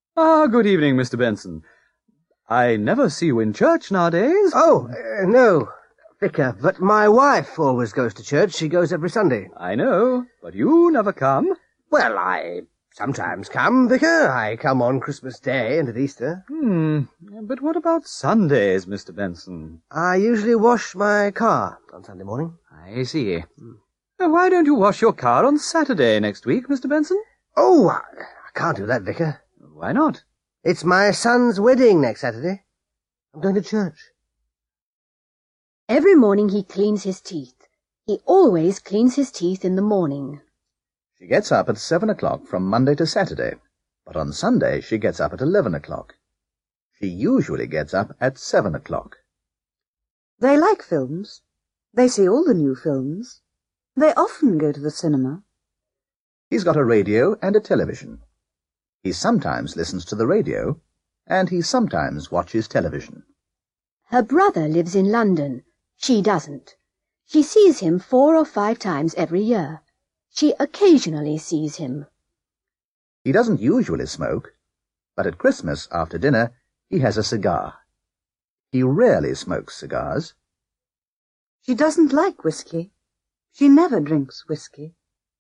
Good evening, Mr. Benson. I never see you in church nowadays. No, Vicar, but my wife always goes to church. She goes every Sunday. I know, but you never come. Well, I sometimes come, Vicar. I come on Christmas Day and at Easter. But what about Sundays, Mr. Benson? I usually wash my car on Sunday morning. I see. Why don't you wash your car on Saturday next week, Mr. Benson? I can't do that, Vicar. Why not? It's my son's wedding next Saturday. I'm going to church. Every morning he cleans his teeth. He always cleans his teeth in the morning. She gets up at 7 o'clock from Monday to Saturday, but on Sunday she gets up at 11 o'clock. She usually gets up at 7 o'clock. They like films. They see all the new films. They often go to the cinema. He's got a radio and a television. He sometimes listens to the radio, and he sometimes watches television. Her brother lives in London. She doesn't. She sees him 4 or 5 times every year. She occasionally sees him. He doesn't usually smoke, but at Christmas, after dinner, he has a cigar. He rarely smokes cigars. She doesn't like whiskey. She never drinks whiskey.